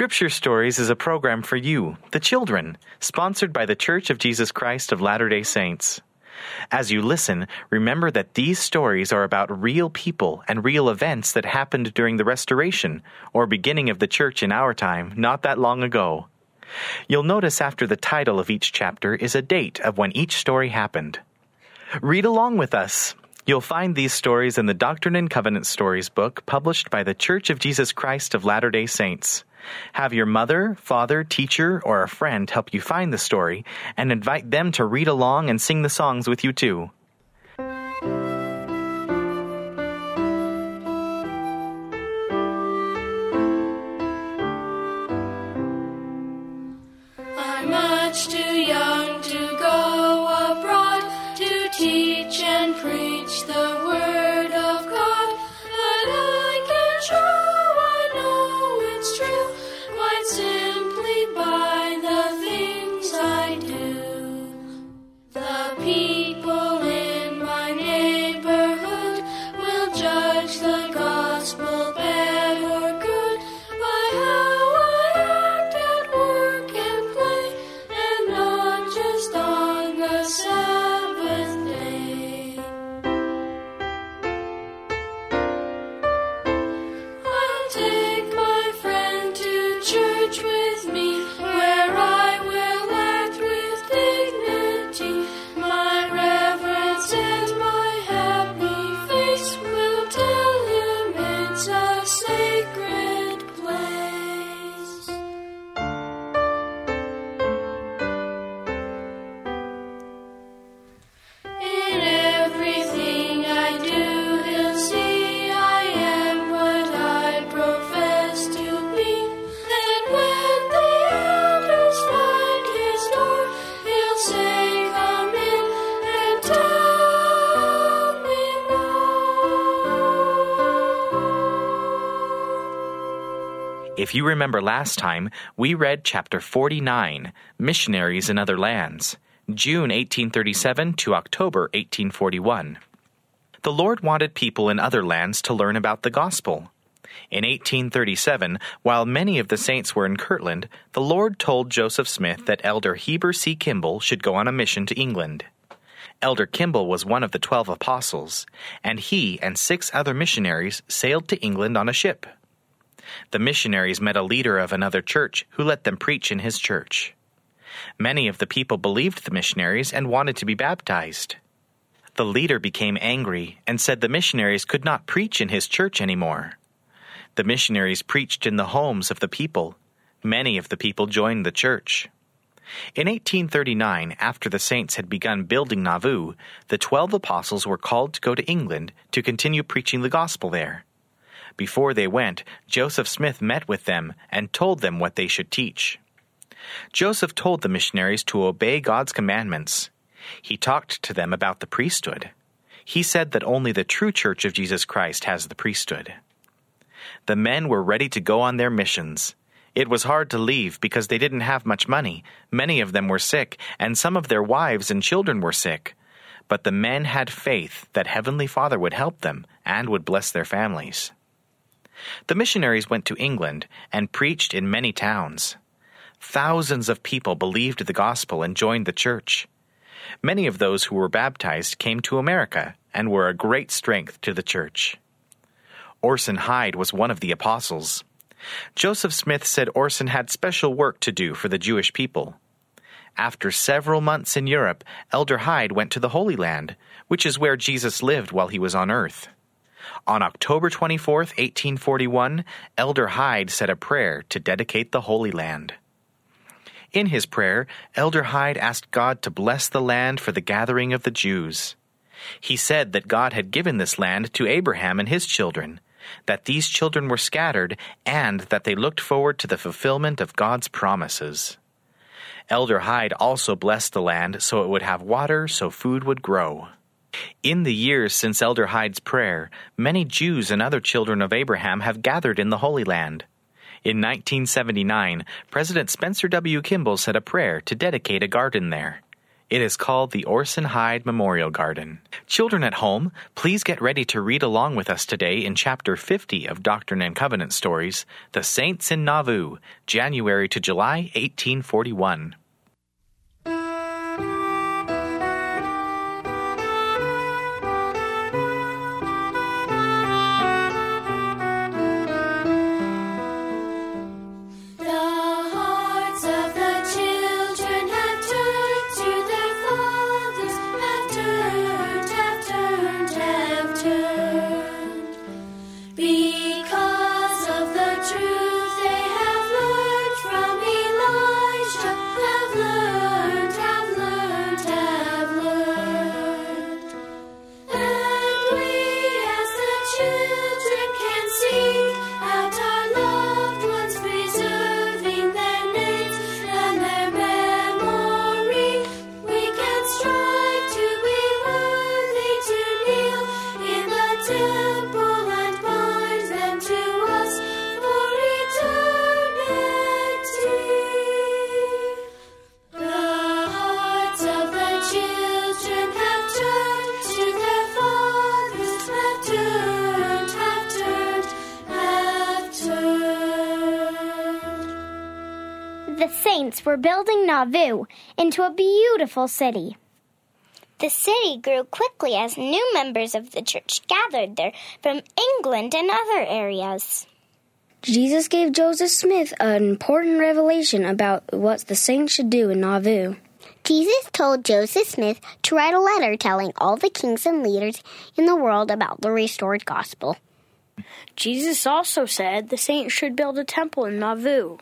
Scripture Stories is a program for you, the children, sponsored by the Church of Jesus Christ of Latter-day Saints. As you listen, remember that these stories are about real people and real events that happened during the Restoration, or beginning of the Church in our time, not that long ago. You'll notice after the title of each chapter is a date of when each story happened. Read along with us. You'll find these stories in the Doctrine and Covenants Stories book published by the Church of Jesus Christ of Latter-day Saints. Have your mother, father, teacher, or a friend help you find the story and invite them to read along and sing the songs with you too. I'm much too young to go abroad to teach and preach the word of God, but I can show I know it's true quite simply by the things I do. The people in my neighborhood will judge the gospel bad or good by how I act at work and play, and not just on the Sabbath day. I'll take my friend to church with me, where I will act with dignity. My reverence and my happy face will tell him it's a sacred place. In everything I do, he'll see I am what I profess to be. Then when the elders find his door, he'll say, "Come in and tell me more." If you remember last time, we read chapter 49, Missionaries in Other Lands, June 1837 to October 1841. The Lord wanted people in other lands to learn about the gospel. In 1837, while many of the saints were in Kirtland, the Lord told Joseph Smith that Elder Heber C. Kimball should go on a mission to England. Elder Kimball was one of the 12 apostles, and he and 6 other missionaries sailed to England on a ship. The missionaries met a leader of another church who let them preach in his church. Many of the people believed the missionaries and wanted to be baptized. The leader became angry and said the missionaries could not preach in his church anymore. The missionaries preached in the homes of the people. Many of the people joined the church. In 1839, after the saints had begun building Nauvoo, the 12 apostles were called to go to England to continue preaching the gospel there. Before they went, Joseph Smith met with them and told them what they should teach. Joseph told the missionaries to obey God's commandments. He talked to them about the priesthood. He said that only the true Church of Jesus Christ has the priesthood. The men were ready to go on their missions. It was hard to leave because they didn't have much money. Many of them were sick, and some of their wives and children were sick. But the men had faith that Heavenly Father would help them and would bless their families. The missionaries went to England and preached in many towns. Thousands of people believed the gospel and joined the church. Many of those who were baptized came to America and were a great strength to the church. Orson Hyde was one of the apostles. Joseph Smith said Orson had special work to do for the Jewish people. After several months in Europe, Elder Hyde went to the Holy Land, which is where Jesus lived while he was on earth. On October 24, 1841, Elder Hyde said a prayer to dedicate the Holy Land. In his prayer, Elder Hyde asked God to bless the land for the gathering of the Jews. He said that God had given this land to Abraham and his children, that these children were scattered, and that they looked forward to the fulfillment of God's promises. Elder Hyde also blessed the land so it would have water so food would grow. In the years since Elder Hyde's prayer, many Jews and other children of Abraham have gathered in the Holy Land. In 1979, President Spencer W. Kimball said a prayer to dedicate a garden there. It is called the Orson Hyde Memorial Garden. Children at home, please get ready to read along with us today in Chapter 50 of Doctrine and Covenant Stories, The Saints in Nauvoo, January to July 1841. The saints were building Nauvoo into a beautiful city. The city grew quickly as new members of the church gathered there from England and other areas. Jesus gave Joseph Smith an important revelation about what the saints should do in Nauvoo. Jesus told Joseph Smith to write a letter telling all the kings and leaders in the world about the restored gospel. Jesus also said the saints should build a temple in Nauvoo.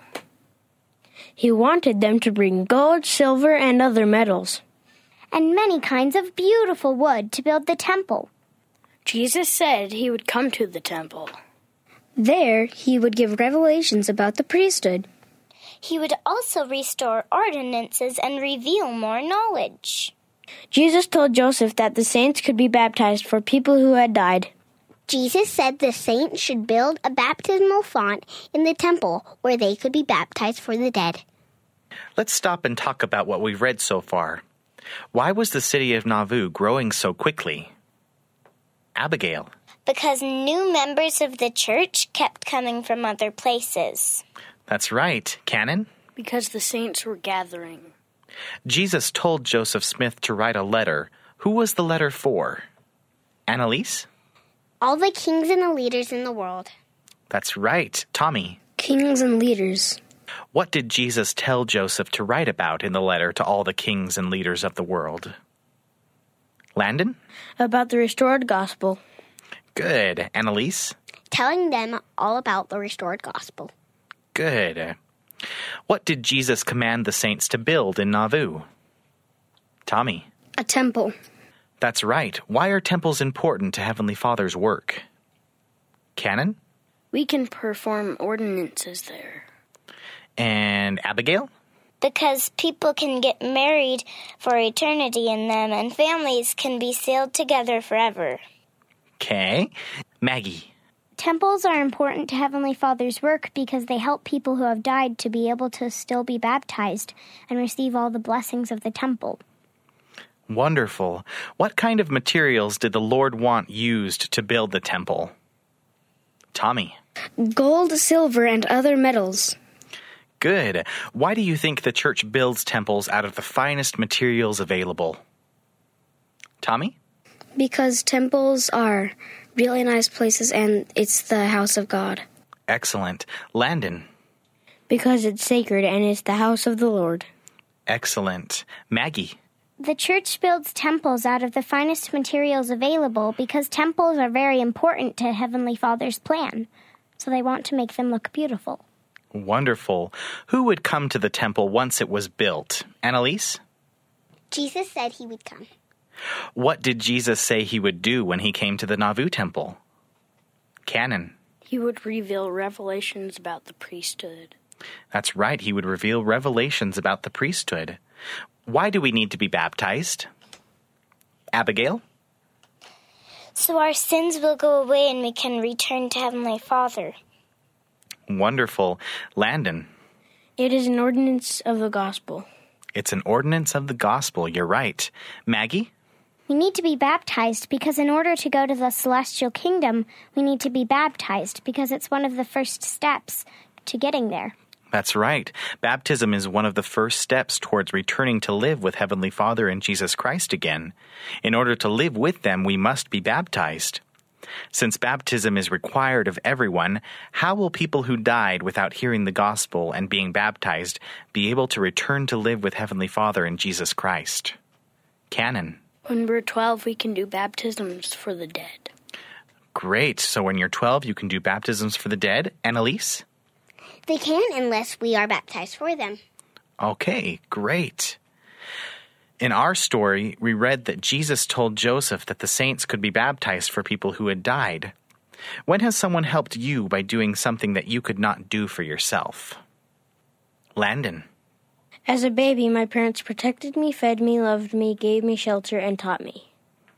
He wanted them to bring gold, silver, and other metals, and many kinds of beautiful wood to build the temple. Jesus said he would come to the temple. There, he would give revelations about the priesthood. He would also restore ordinances and reveal more knowledge. Jesus told Joseph that the saints could be baptized for people who had died. Jesus said the saints should build a baptismal font in the temple where they could be baptized for the dead. Let's stop and talk about what we've read so far. Why was the city of Nauvoo growing so quickly? Abigail. Because new members of the church kept coming from other places. That's right. Cannon? Because the saints were gathering. Jesus told Joseph Smith to write a letter. Who was the letter for? Annalise? All the kings and the leaders in the world. That's right. Tommy? Kings and leaders. What did Jesus tell Joseph to write about in the letter to all the kings and leaders of the world? Landon? About the restored gospel. Good. Annalise? Telling them all about the restored gospel. Good. What did Jesus command the saints to build in Nauvoo? Tommy? A temple. That's right. Why are temples important to Heavenly Father's work? Cannon? We can perform ordinances there. And Abigail? Because people can get married for eternity in them and families can be sealed together forever. Okay. Maggie? Temples are important to Heavenly Father's work because they help people who have died to be able to still be baptized and receive all the blessings of the temple. Wonderful. What kind of materials did the Lord want used to build the temple? Tommy? Gold, silver, and other metals. Good. Why do you think the church builds temples out of the finest materials available? Tommy? Because temples are really nice places and it's the house of God. Excellent. Landon? Because it's sacred and it's the house of the Lord. Excellent. Maggie? The church builds temples out of the finest materials available because temples are very important to Heavenly Father's plan, so they want to make them look beautiful. Wonderful. Who would come to the temple once it was built? Annalise? Jesus said he would come. What did Jesus say he would do when he came to the Nauvoo temple? Cannon? He would reveal revelations about the priesthood. That's right. He would reveal revelations about the priesthood. Why do we need to be baptized? Abigail? So our sins will go away and we can return to Heavenly Father. Wonderful. Landon? It is an ordinance of the gospel. It's an ordinance of the gospel. You're right. Maggie? We need to be baptized because in order to go to the celestial kingdom, we need to be baptized because it's one of the first steps to getting there. That's right. Baptism is one of the first steps towards returning to live with Heavenly Father and Jesus Christ again. In order to live with them, we must be baptized. Since baptism is required of everyone, how will people who died without hearing the gospel and being baptized be able to return to live with Heavenly Father and Jesus Christ? Canon. When we're 12, we can do baptisms for the dead. Great. So when you're 12, you can do baptisms for the dead. Annalise? They can unless we are baptized for them. Okay, great. In our story, we read that Jesus told Joseph that the saints could be baptized for people who had died. When has someone helped you by doing something that you could not do for yourself? Landon. As a baby, my parents protected me, fed me, loved me, gave me shelter, and taught me.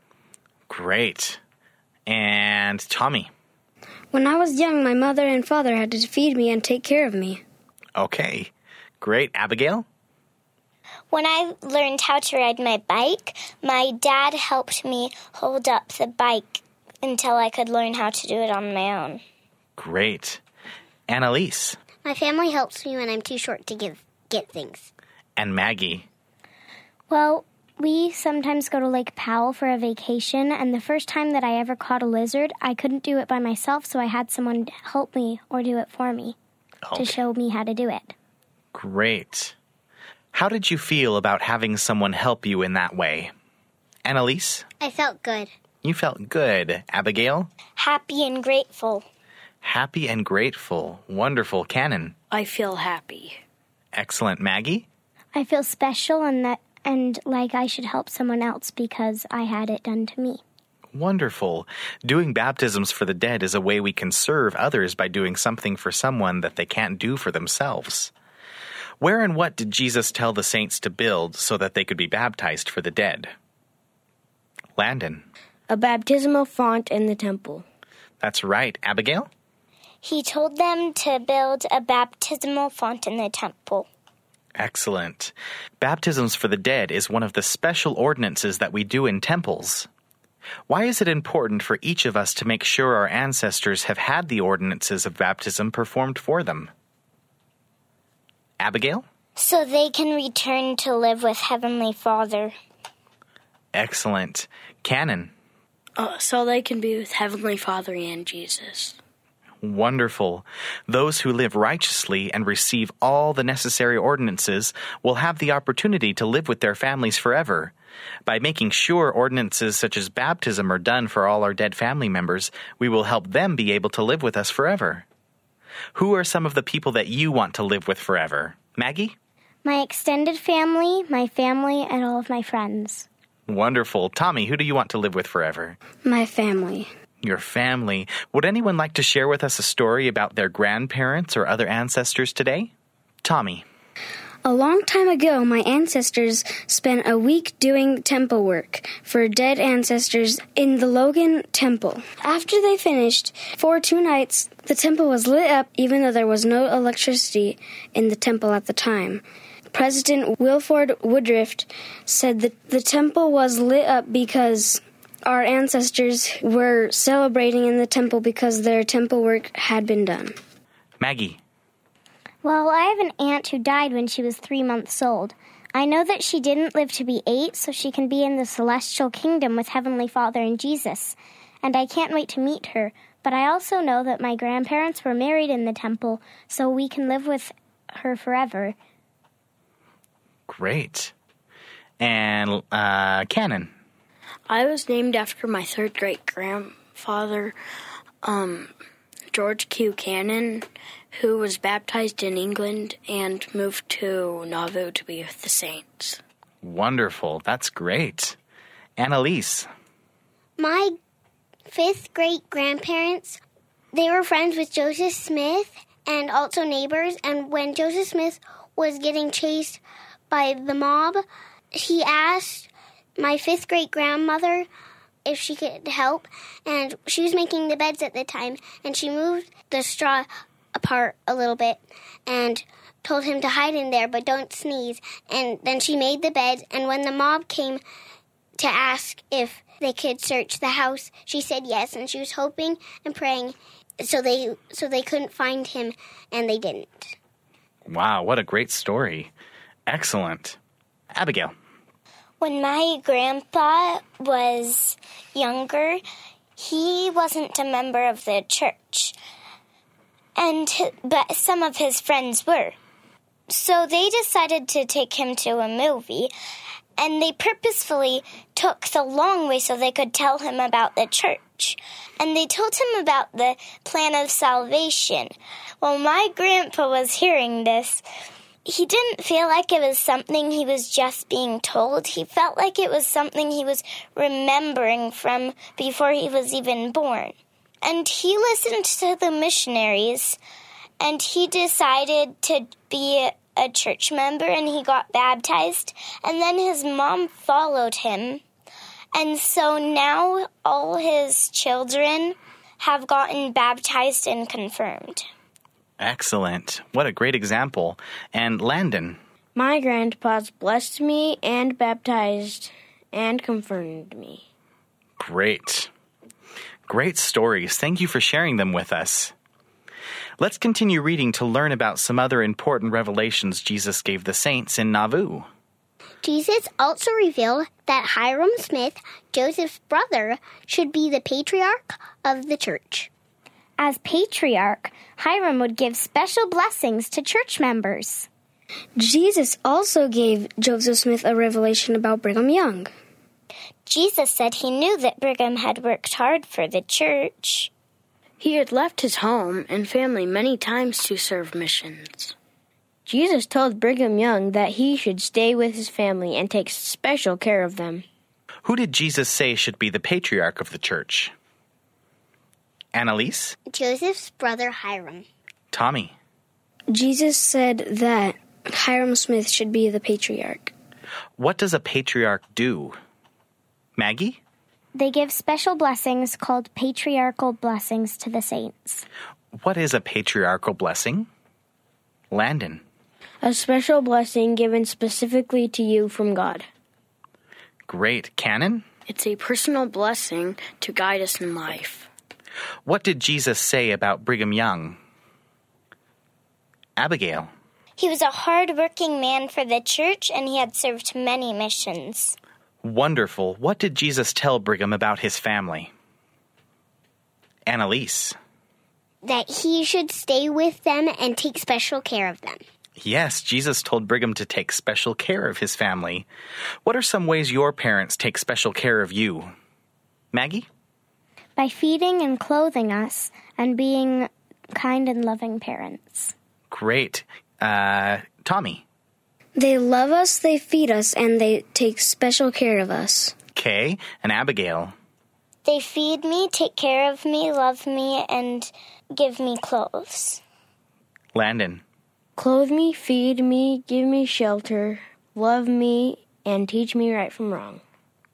Great. And Tommy. When I was young, my mother and father had to feed me and take care of me. Okay, great. Abigail? When I learned how to ride my bike, my dad helped me hold up the bike until I could learn how to do it on my own. Great. Annalise? My family helps me when I'm too short to get things. And Maggie? Well, we sometimes go to Lake Powell for a vacation, and the first time that I ever caught a lizard, I couldn't do it by myself, so I had someone help me or do it for me to show me how to do it. Great. How did you feel about having someone help you in that way? Annalise? I felt good. You felt good. Abigail? Happy and grateful. Happy and grateful. Wonderful. Canon? I feel happy. Excellent. Maggie? I feel special and like I should help someone else because I had it done to me. Wonderful. Doing baptisms for the dead is a way we can serve others by doing something for someone that they can't do for themselves. Where and what did Jesus tell the saints to build so that they could be baptized for the dead? Landon. A baptismal font in the temple. That's right. Abigail? He told them to build a baptismal font in the temple. Excellent. Baptisms for the dead is one of the special ordinances that we do in temples. Why is it important for each of us to make sure our ancestors have had the ordinances of baptism performed for them? Abigail? So they can return to live with Heavenly Father. Excellent. Canon? So they can be with Heavenly Father and Jesus. Wonderful. Those who live righteously and receive all the necessary ordinances will have the opportunity to live with their families forever. By making sure ordinances such as baptism are done for all our dead family members, we will help them be able to live with us forever. Who are some of the people that you want to live with forever? Maggie? My extended family, my family, and all of my friends. Wonderful. Tommy, who do you want to live with forever? My family. Your family. Would anyone like to share with us a story about their grandparents or other ancestors today? Tommy. A long time ago, my ancestors spent a week doing temple work for dead ancestors in the Logan Temple. After they finished, for 2 nights, the temple was lit up even though there was no electricity in the temple at the time. President Wilford Woodruff said that the temple was lit up because our ancestors were celebrating in the temple because their temple work had been done. Maggie. Well, I have an aunt who died when she was 3 months old. I know that she didn't live to be 8, so she can be in the celestial kingdom with Heavenly Father and Jesus. And I can't wait to meet her. But I also know that my grandparents were married in the temple, so we can live with her forever. Great. And Cannon. I was named after my 3rd great-grandfather, George Q. Cannon, who was baptized in England and moved to Nauvoo to be with the saints. Wonderful. That's great. Annalise. My 5th great-grandparents, they were friends with Joseph Smith and also neighbors. And when Joseph Smith was getting chased by the mob, he asked my 5th great-grandmother if she could help. And she was making the beds at the time, and she moved the straw apart a little bit. And told him to hide in there, but don't sneeze. And then she made the beds, and when the mob came to ask if they could search the house, she said yes, and she was hoping and praying so they couldn't find him, and they didn't. Wow, what a great story. Excellent. Abigail. When my grandpa was younger, he wasn't a member of the church, but some of his friends were. So they decided to take him to a movie, and they purposefully took the long way so they could tell him about the church. And they told him about the plan of salvation. Well, my grandpa was hearing this. He didn't feel like it was something he was just being told. He felt like it was something he was remembering from before he was even born. And he listened to the missionaries, and he decided to be a church member, and he got baptized. And then his mom followed him. And so now all his children have gotten baptized and confirmed. Excellent. What a great example. And Landon. My grandpa's blessed me and baptized and confirmed me. Great. Great stories. Thank you for sharing them with us. Let's continue reading to learn about some other important revelations Jesus gave the saints in Nauvoo. Jesus also revealed that Hyrum Smith, Joseph's brother, should be the patriarch of the church. As patriarch, Hyrum would give special blessings to church members. Jesus also gave Joseph Smith a revelation about Brigham Young. Jesus said he knew that Brigham had worked hard for the church. He had left his home and family many times to serve missions. Jesus told Brigham Young that he should stay with his family and take special care of them. Who did Jesus say should be the patriarch of the church? Annalise? Joseph's brother Hyrum. Tommy? Jesus said that Hyrum Smith should be the patriarch. What does a patriarch do? Maggie? They give special blessings called patriarchal blessings to the saints. What is a patriarchal blessing? Landon? A special blessing given specifically to you from God. Great. Cannon? It's a personal blessing to guide us in life. What did Jesus say about Brigham Young? Abigail? He was a hard-working man for the church, and he had served many missions. Wonderful. What did Jesus tell Brigham about his family? Annalise? That he should stay with them and take special care of them. Yes, Jesus told Brigham to take special care of his family. What are some ways your parents take special care of you? Maggie? By feeding and clothing us and being kind and loving parents. Great. Tommy? They love us, they feed us, and they take special care of us. Kay and Abigail? They feed me, take care of me, love me, and give me clothes. Landon? Clothe me, feed me, give me shelter, love me, and teach me right from wrong.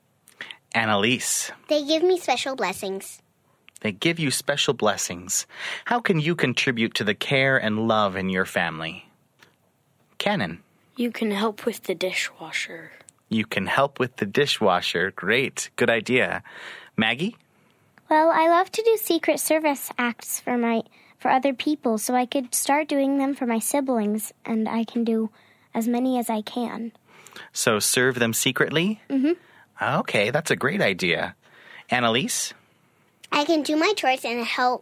Annalise? They give me special blessings. They give you special blessings. How can you contribute to the care and love in your family? Cannon? You can help with the dishwasher. You can help with the dishwasher. Great. Good idea. Maggie? Well, I love to do Secret Service acts for other people, so I could start doing them for my siblings, and I can do as many as I can. So serve them secretly? Mm-hmm. Okay, that's a great idea. Annalise? I can do my chores and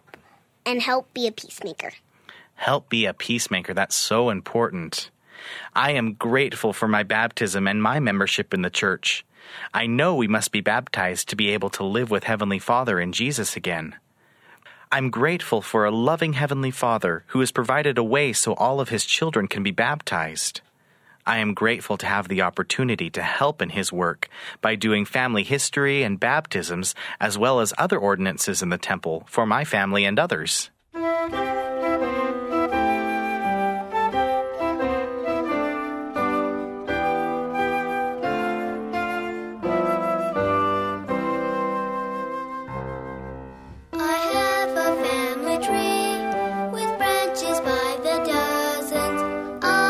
help be a peacemaker. Help be a peacemaker. That's so important. I am grateful for my baptism and my membership in the church. I know we must be baptized to be able to live with Heavenly Father and Jesus again. I'm grateful for a loving Heavenly Father who has provided a way so all of His children can be baptized. I am grateful to have the opportunity to help in His work by doing family history and baptisms as well as other ordinances in the temple for my family and others. I have a family tree with branches by the dozens.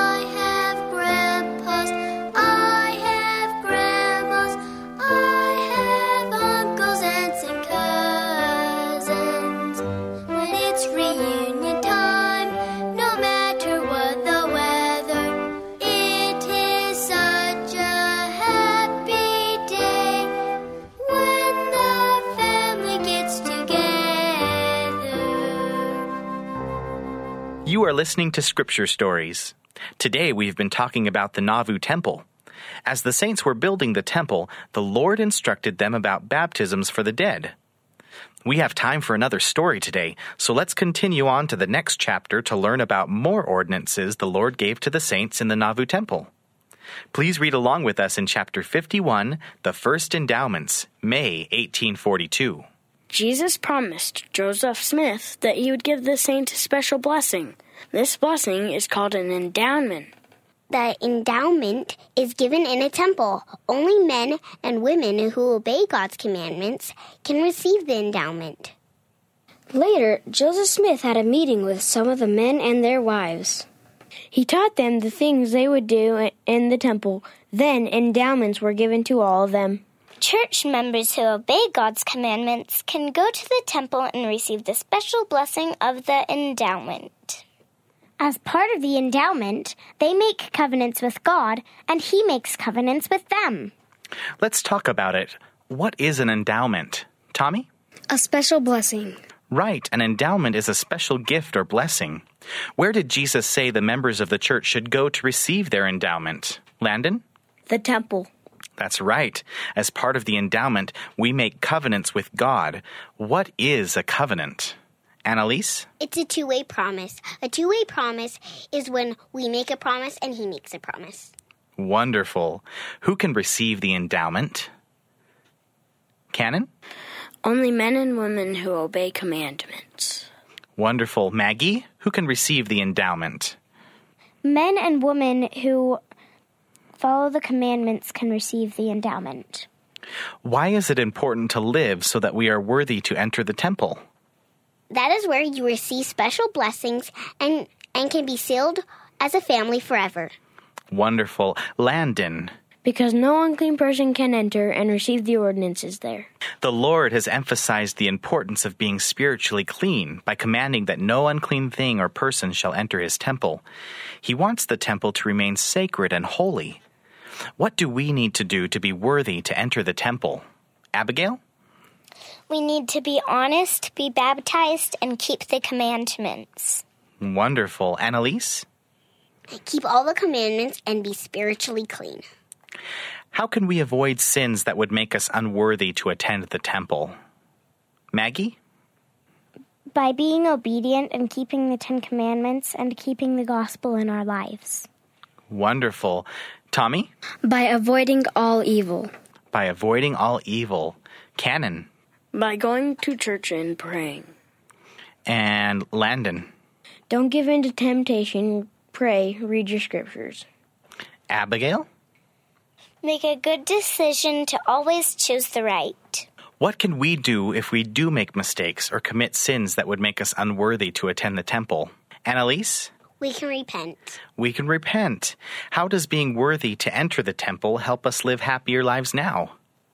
You are listening to Scripture Stories. Today we've been talking about the Nauvoo Temple. As the saints were building the temple, the Lord instructed them about baptisms for the dead. We have time for another story today, so let's continue on to the next chapter to learn about more ordinances the Lord gave to the saints in the Nauvoo Temple. Please read along with us in chapter 51, The First Endowments, May 1842. Jesus promised Joseph Smith that he would give the saint a special blessing. This blessing is called an endowment. The endowment is given in a temple. Only men and women who obey God's commandments can receive the endowment. Later, Joseph Smith had a meeting with some of the men and their wives. He taught them the things they would do in the temple. Then endowments were given to all of them. Church members who obey God's commandments can go to the temple and receive the special blessing of the endowment. As part of the endowment, they make covenants with God, and He makes covenants with them. Let's talk about it. What is an endowment? Tommy? A special blessing. Right, an endowment is a special gift or blessing. Where did Jesus say the members of the church should go to receive their endowment? Landon? The temple. That's right. As part of the endowment, we make covenants with God. What is a covenant? Annalise? It's a two-way promise. A two-way promise is when we make a promise and He makes a promise. Wonderful. Who can receive the endowment? Cannon? Only men and women who obey commandments. Wonderful. Maggie? Who can receive the endowment? Men and women who follow the commandments can receive the endowment. Why is it important to live so that we are worthy to enter the temple? That is where you receive special blessings and can be sealed as a family forever. Wonderful. Landon? Because no unclean person can enter and receive the ordinances there. The Lord has emphasized the importance of being spiritually clean by commanding that no unclean thing or person shall enter His temple. He wants the temple to remain sacred and holy. What do we need to do to be worthy to enter the temple? Abigail? We need to be honest, be baptized, and keep the commandments. Wonderful. Annalise? Keep all the commandments and be spiritually clean. How can we avoid sins that would make us unworthy to attend the temple? Maggie? By being obedient and keeping the 10 Commandments and keeping the gospel in our lives. Wonderful. Tommy? By avoiding all evil. By avoiding all evil. Cannon? By going to church and praying. And Landon? Don't give in to temptation. Pray, read your scriptures. Abigail? Make a good decision to always choose the right. What can we do if we do make mistakes or commit sins that would make us unworthy to attend the temple? Annalise? We can repent. We can repent. How does being worthy to enter the temple help us live happier lives now?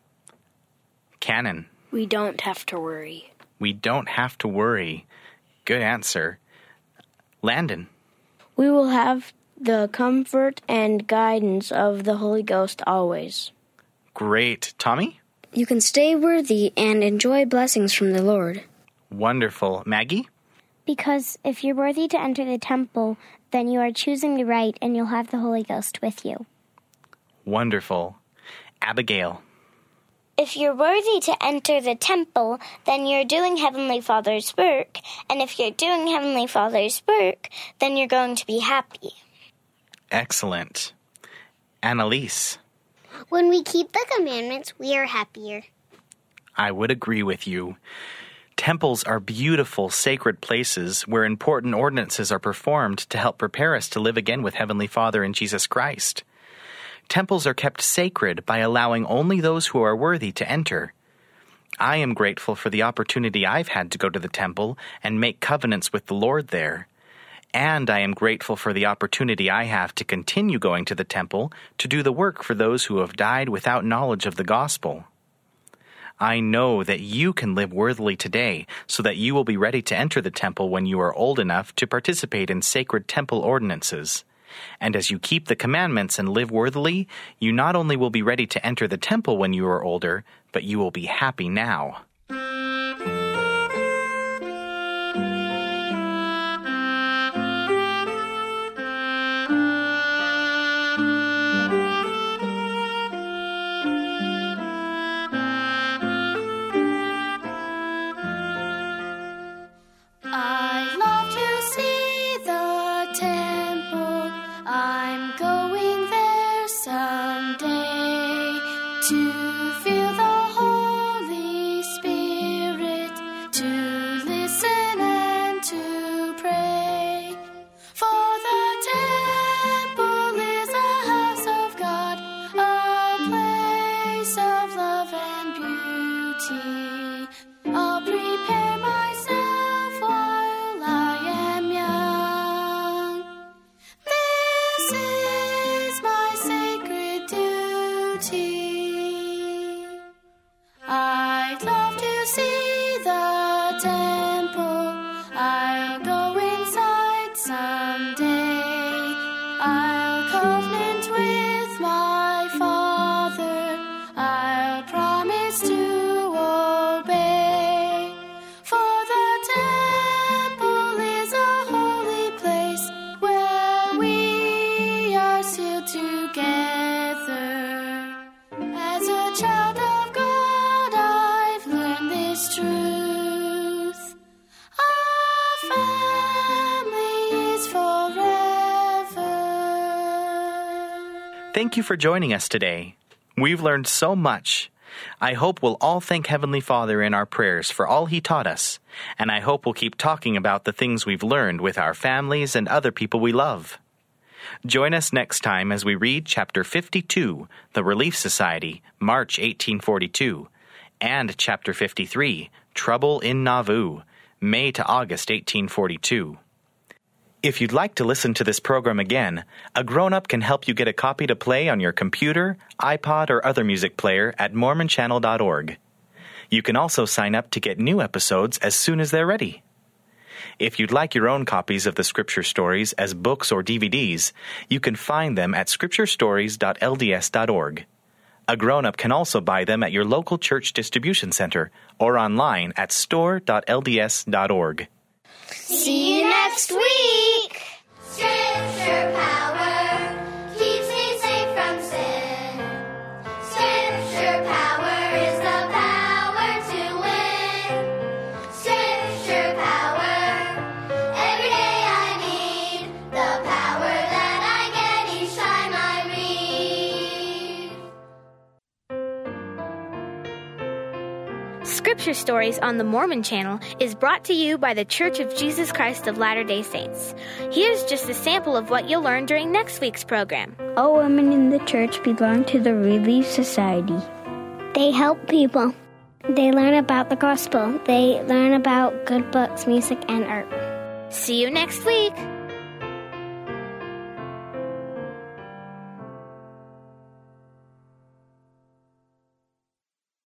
Cannon? We don't have to worry. We don't have to worry. Good answer. Landon? We will have the comfort and guidance of the Holy Ghost always. Great. Tommy? You can stay worthy and enjoy blessings from the Lord. Wonderful. Maggie? Because if you're worthy to enter the temple, then you are choosing the right and you'll have the Holy Ghost with you. Wonderful. Abigail? If you're worthy to enter the temple, then you're doing Heavenly Father's work. And if you're doing Heavenly Father's work, then you're going to be happy. Excellent. Annalise? When we keep the commandments, we are happier. I would agree with you. Temples are beautiful, sacred places where important ordinances are performed to help prepare us to live again with Heavenly Father in Jesus Christ. Temples are kept sacred by allowing only those who are worthy to enter. I am grateful for the opportunity I've had to go to the temple and make covenants with the Lord there. And I am grateful for the opportunity I have to continue going to the temple to do the work for those who have died without knowledge of the gospel. I know that you can live worthily today so that you will be ready to enter the temple when you are old enough to participate in sacred temple ordinances. And as you keep the commandments and live worthily, you not only will be ready to enter the temple when you are older, but you will be happy now. to feel the Holy Spirit, to listen and to pray. For the temple is a house of God, a place of love and beauty. I'll prepare myself while I am young. This is my sacred duty. I'd love to see the temple. I'll go inside someday. I'll covenant with my Father. I'll promise to obey. For the temple is a holy place where we are sealed together. As a child of God, I've learned this truth. Our family is forever. Thank you for joining us today. We've learned so much. I hope we'll all thank Heavenly Father in our prayers for all He taught us, and I hope we'll keep talking about the things we've learned with our families and other people we love. Join us next time as we read Chapter 52, The Relief Society, March 1842, and Chapter 53, Trouble in Nauvoo, May to August 1842. If you'd like to listen to this program again, a grown-up can help you get a copy to play on your computer, iPod, or other music player at mormonchannel.org. You can also sign up to get new episodes as soon as they're ready. If you'd like your own copies of the Scripture Stories as books or DVDs, you can find them at scripturestories.lds.org. A grown-up can also buy them at your local church distribution center or online at store.lds.org. See you next week! Scripture power keeps me safe from sin. Scripture power is the power to win. Scripture power, every day I need the power that I get each time I read. Scripture Stories on the Mormon Channel is brought to you by the Church of Jesus Christ of Latter-day Saints. Here's just a sample of what you'll learn during next week's program. All women in the church belong to the Relief Society. They help people. They learn about the gospel. They learn about good books, music, and art. See you next week!